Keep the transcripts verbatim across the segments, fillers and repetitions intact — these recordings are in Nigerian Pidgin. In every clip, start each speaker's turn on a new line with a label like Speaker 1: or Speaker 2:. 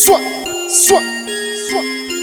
Speaker 1: Swat, swat, swat.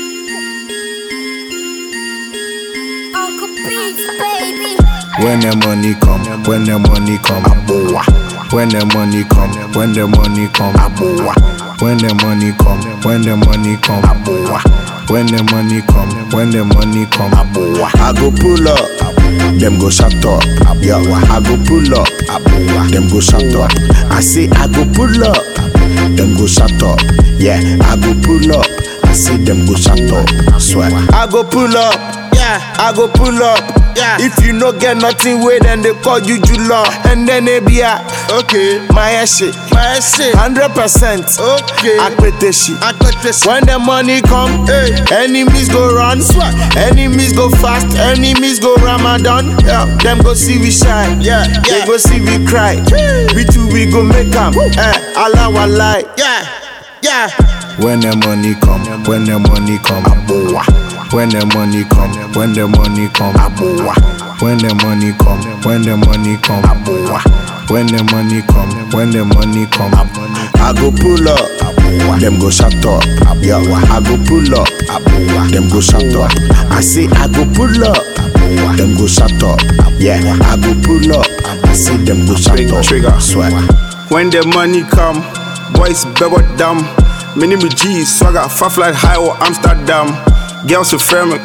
Speaker 2: Uncle Beats, baby.
Speaker 3: When the money come, when the money come, aboa. When the money come, when the money come, aboa. When the money come, when the money come, aboa. When the money come, when the money come, aboa. I go pull up, them go shut up. Yeah, I go pull up, aboa. Them go shut up. I say I go pull up, them go shut up. Yeah, I go pull up. I see them go shut up. Swear. I go pull up. Yeah, I go pull up. Yeah. If you no get nothing way, then they call you Jula. And then they be a okay, my shit, my shit, hundred percent. Okay, I quit this shit. I quit this. When the money come, hey, enemies go run, swag. Enemies go fast, enemies go Ramadan. Yeah, them go see we shine. Yeah, yeah. They go see we cry. We too we go make them. Eh, Allah walai. Yeah, yeah. When the money come, when the money come, aboa. When the money come, when the money come, aboa. When the money come, when the money come, aboa. When the money come, when the money come, I go pull up, aboa. Them go shut up, yeah. I go pull up, aboa. Them go shut up. I say I go pull up, aboa. Them go shut up, yeah. I go pull up, I see them go shut up. Trigger, swear.
Speaker 4: When the money come, boys bego dumb. Many me G's, so I got far flight high or Amsterdam. Girls with frame,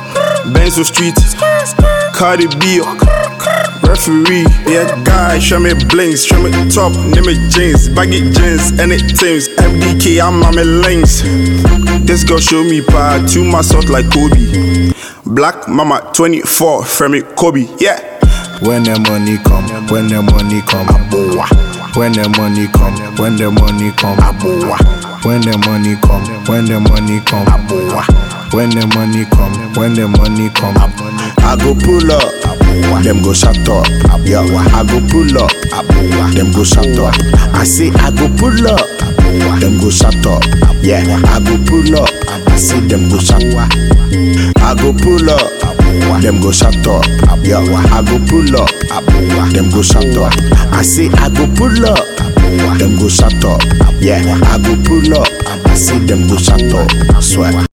Speaker 4: Benzo Street, Cardi B, referee. Yeah, guy, show me blinks, show me top, name me jeans, baggy jeans, and it teams. M D K, I'm on my lanes. This girl show me power, two my salt like Kobe. Black Mama twenty-four, frame me Kobe, yeah.
Speaker 3: When the money come, when the money come, aboa. When the money come, when the money come, aboa. When the money come, when the money come, aboa. When the money come, when the money come, I go pull up, aboa. Them go shut up, yeah. I go pull up, aboa. Them go shut up. I say I go pull up, aboa. Them go shut up, yeah. I go pull up, I see them go shut up. I go pull up, aboa. Them go shut up, yeah. I go pull up, aboa. Them go shut up. I say I go pull up, aboa. Them go shut up, yeah. I go pull up, I see them go shut up. Swear.